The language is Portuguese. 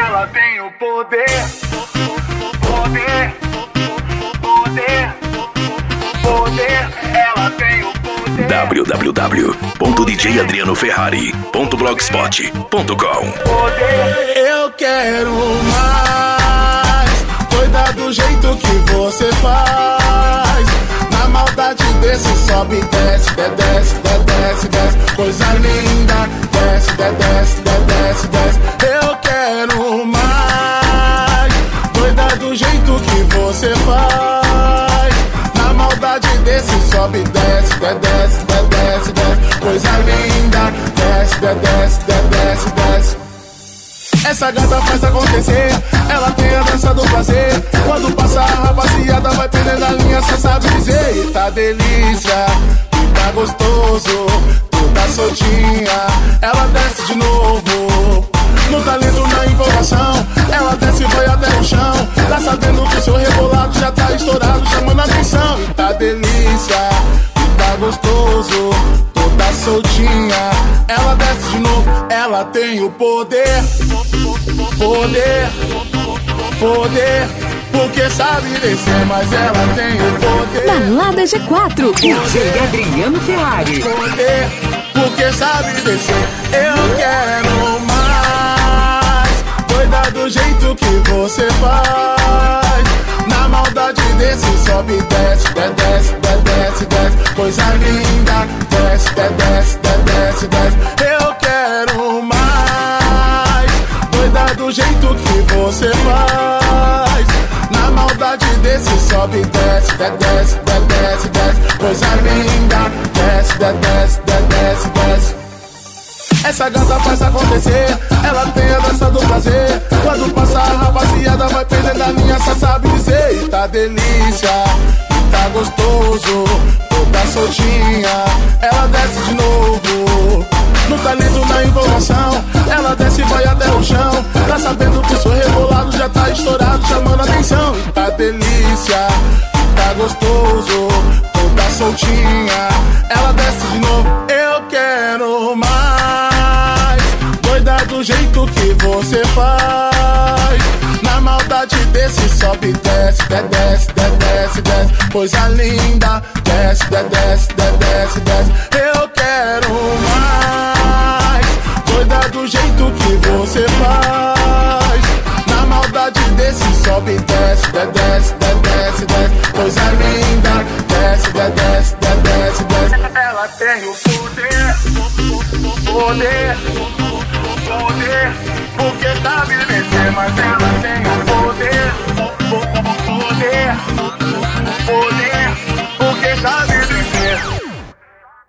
ela tem o poder. Poder, poder, poder, ela tem o poder. www.djadrianoferrari.blogspot.com. Eu quero mais, doida do jeito que você faz. Na maldade desse sobe, desce, desce, desce, desce. Coisa linda, desce, desce, desce, desce. Eu quero mais, doida do jeito que você faz. Na maldade desse sobe, desce, desce, desce, desce. Coisa linda, desce, desce, desce, desce. Essa gata faz acontecer, ela tem a dança do prazer. Quando passa a rapaziada vai perdendo a linha, cê sabe dizer. E tá delícia, e tá gostoso, toda soltinha. Ela desce de novo, no talento, na empolgação. Ela desce e vai até o chão. Tá sabendo que o seu rebolado já tá estourado, chamando a atenção. E tá delícia, e tá gostoso, toda soltinha. Ela desce de novo, ela tem o poder. Poder, poder, porque sabe descer, mas ela tem o poder. Balada G4, DJ Adriano Ferrari. Poder, porque sabe descer. Eu quero mais, doida do jeito que você faz. Na maldade desse sobe, desce, desce, desce, desce. Coisa linda, desce, desce, desce, desce. Eu quero mais, doida do jeito que você faz. Na maldade desse sobe, desce, desce, desce, desce. Coisa linda, desce, desce, desce, desce. Essa gata faz acontecer, ela tem a dança do prazer. Quando passa a rapaziada vai perdendo a linha, só sabe dizer. E tá delícia, e tá gostoso, toda soltinha. Ela desce de novo, no talento, na empolgação. Ela desce e vai até o chão. Tá sabendo que o seu rebolado já tá estourado, chamando a atenção. E tá delícia, e tá gostoso, toda soltinha. Ela desce de novo, eu quero mais, doida do jeito que você faz. Na maldade desse sobe, desce, desce, desce, desce. Coisa linda, desce, desce, desce, desce. Eu quero mais, doida do jeito que você faz. Na maldade desse sobe, desce, desce, desce, desce. Coisa linda, desce, desce, desce, desce. Ela tem o poder, poder, poder, porque sabe descer, mas ela